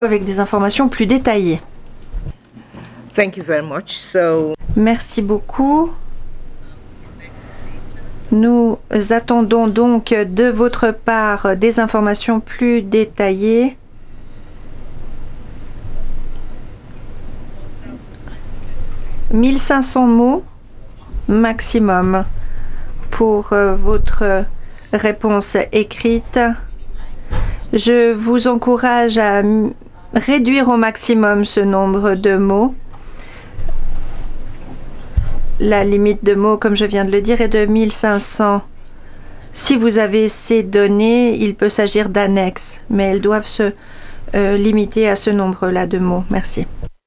avec des informations plus détaillées. Thank you very much. Merci beaucoup. Nous attendons donc de votre part des informations plus détaillées. « 1500 mots maximum pour votre réponse écrite. Je vous encourage à réduire au maximum ce nombre de mots. La limite de mots, comme je viens de le dire, est de 1500. Si vous avez ces données, il peut s'agir d'annexes, mais elles doivent se limiter à ce nombre-là de mots. Merci.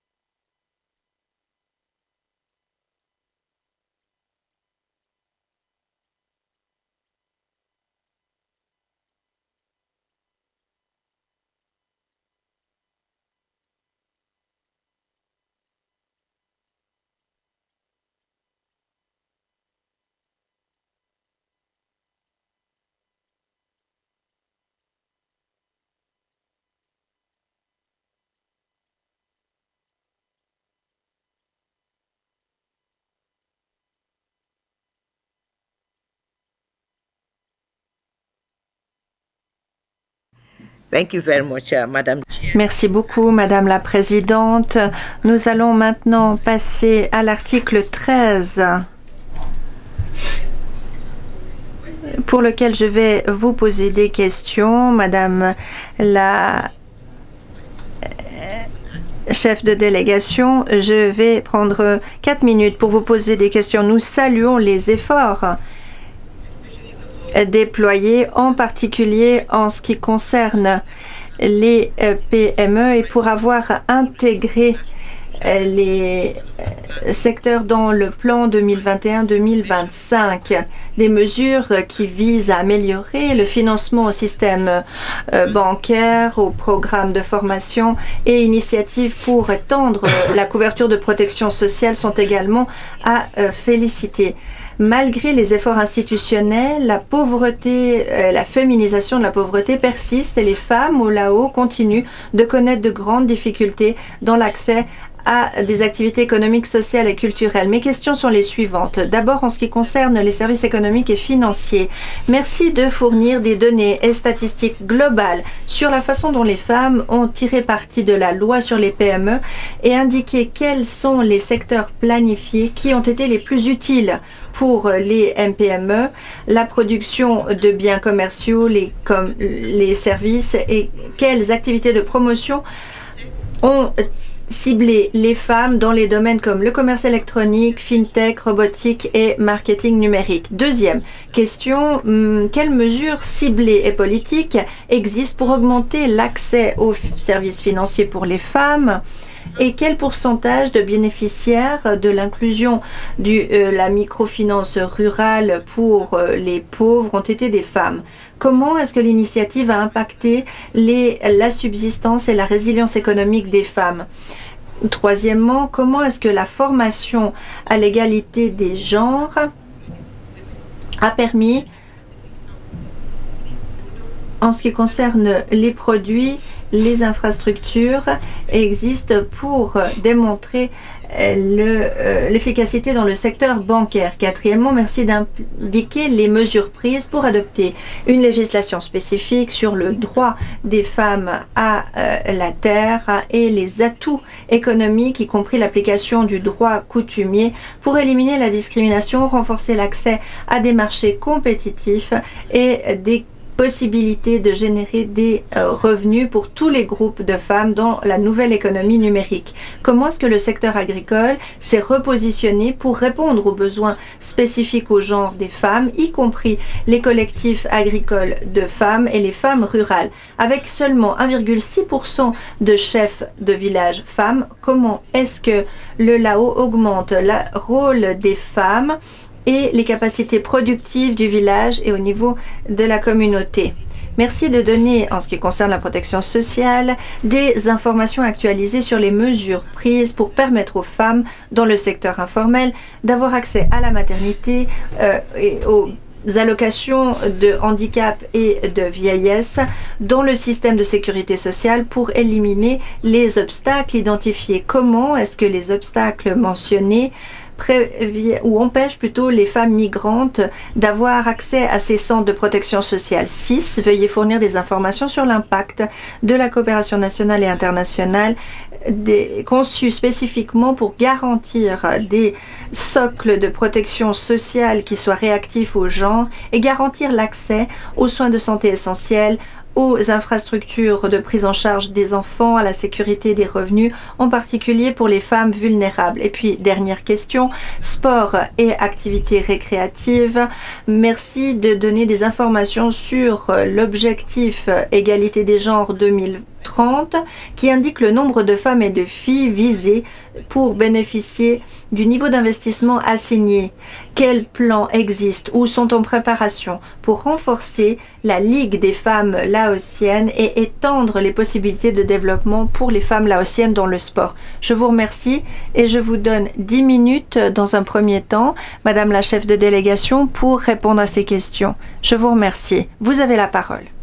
Thank you very much, Madame. Merci beaucoup, Madame la Présidente. Nous allons maintenant passer à l'article 13, pour lequel je vais vous poser des questions. Madame la chef de délégation, je vais prendre 4 minutes pour vous poser des questions. Nous saluons les efforts déployés, en particulier en ce qui concerne les PME et pour avoir intégré les secteurs dans le plan 2021-2025, des mesures qui visent à améliorer le financement au système bancaire, aux programmes de formation et initiatives pour étendre la couverture de protection sociale sont également à féliciter. Malgré les efforts institutionnels, la pauvreté, la féminisation de la pauvreté persiste et les femmes au Laos continuent de connaître de grandes difficultés dans l'accès à des activités économiques, sociales et culturelles. Mes questions sont les suivantes. D'abord, en ce qui concerne les services économiques et financiers, merci de fournir des données et statistiques globales sur la façon dont les femmes ont tiré parti de la loi sur les PME et indiquer quels sont les secteurs planifiés qui ont été les plus utiles pour les MPME, la production de biens commerciaux, les services et quelles activités de promotion ont ciblé les femmes dans les domaines comme le commerce électronique, fintech, robotique et marketing numérique. Deuxième question, quelles mesures ciblées et politiques existent pour augmenter l'accès aux services financiers pour les femmes? Et quel pourcentage de bénéficiaires de l'inclusion de la microfinance rurale pour les pauvres ont été des femmes? Comment est-ce que l'initiative a impacté la subsistance et la résilience économique des femmes? Troisièmement, comment est-ce que la formation à l'égalité des genres a permis, en ce qui concerne les produits, les infrastructures existent pour démontrer l'efficacité dans le secteur bancaire. Quatrièmement, merci d'indiquer les mesures prises pour adopter une législation spécifique sur le droit des femmes à la terre et les atouts économiques, y compris l'application du droit coutumier pour éliminer la discrimination, renforcer l'accès à des marchés compétitifs et des possibilité de générer des revenus pour tous les groupes de femmes dans la nouvelle économie numérique. Comment est-ce que le secteur agricole s'est repositionné pour répondre aux besoins spécifiques au genre des femmes, y compris les collectifs agricoles de femmes et les femmes rurales? Avec seulement 1,6% de chefs de village femmes, comment est-ce que le Laos augmente le rôle des femmes et les capacités productives du village et au niveau de la communauté? Merci de donner, en ce qui concerne la protection sociale, des informations actualisées sur les mesures prises pour permettre aux femmes dans le secteur informel d'avoir accès à la maternité et aux allocations de handicap et de vieillesse dans le système de sécurité sociale pour éliminer les obstacles identifiés. Comment est-ce que les obstacles mentionnés ou empêchent plutôt les femmes migrantes d'avoir accès à ces centres de protection sociale? 6. Veuillez fournir des informations sur l'impact de la coopération nationale et internationale conçus spécifiquement pour garantir des socles de protection sociale qui soient réactifs au genre et garantir l'accès aux soins de santé essentiels, aux infrastructures de prise en charge des enfants, à la sécurité des revenus, en particulier pour les femmes vulnérables. Et puis, dernière question, sport et activités récréatives. Merci de donner des informations sur l'objectif égalité des genres 2030 qui indique le nombre de femmes et de filles visées pour bénéficier du niveau d'investissement assigné. Quels plans existent ou sont en préparation pour renforcer la Ligue des femmes laotiennes et étendre les possibilités de développement pour les femmes laotiennes dans le sport? Je vous remercie et je vous donne 10 minutes dans un premier temps, Madame la chef de délégation, pour répondre à ces questions. Je vous remercie. Vous avez la parole.